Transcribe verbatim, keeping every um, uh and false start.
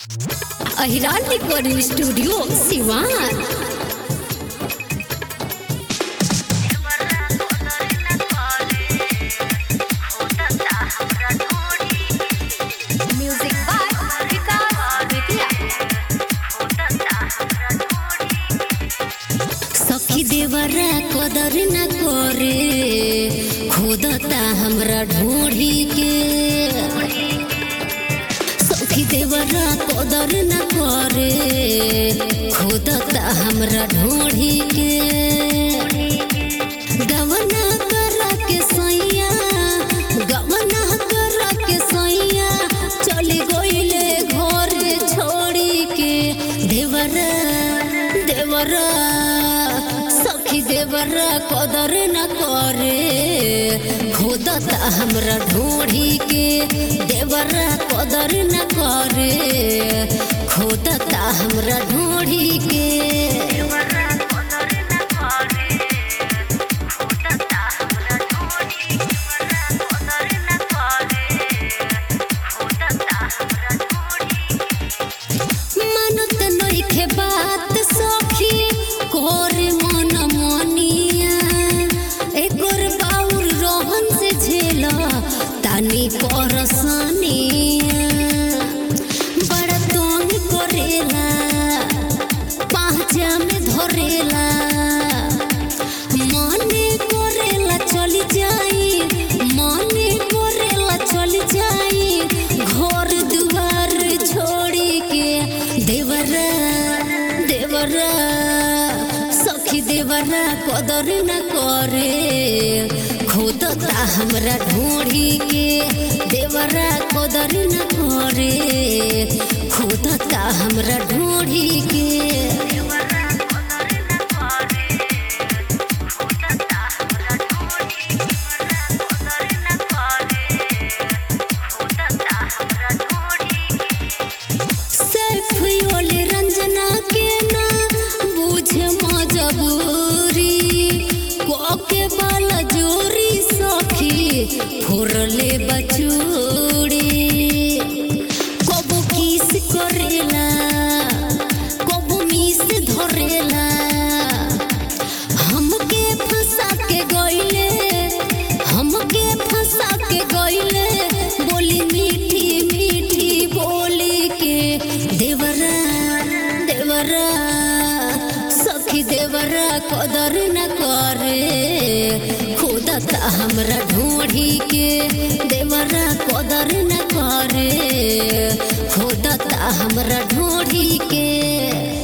Ahiran recording studio Siwan. Music by Vikas Bettiah. सखी देवरा कदर न करे खोदता हमरा ढूंढी के। सखी देवरा कदर न करे खोदता हमरा ढूंढी के। गवना करा के सैया गवना करा के सैया चली गइले घर छोड़ी के। देवरा देवरा सखी देवरा कदर न करे खोदता हमरा ढूंढी के। देवरा कदर न करे खोदता हमरा ढूंढी के। मानत नइखे बात सखी कोर मन मनिया। एकर बाउर रोहन से झेला तानी परसनिया। बड़ा तंग करेला पाँचा में धरेला। मने करेला चली जाई मने करेला चली जाई घर दुआर छोड़ी के। देवरा देवरा सखी देवरा कदर न करे खोदता हमरा ढूंढी के। देवरा कदर न करे खोदता हमरा ढूंढी के। रंजना के ना बुझे मजबूरी कोके बाला जोरी सखी फोरले बचूड़ी। कबो किस करेला कबो मिस धरेला। हमके फंसा के गइले हमके फंसा के गइले बोली मीठी मीठी बोली के। देवरा देवरा सखी देवरा कदर न करे खोदता हमरा ढूंढी के। देवरा कदर न करे खोदता हमरा ढूंढी के।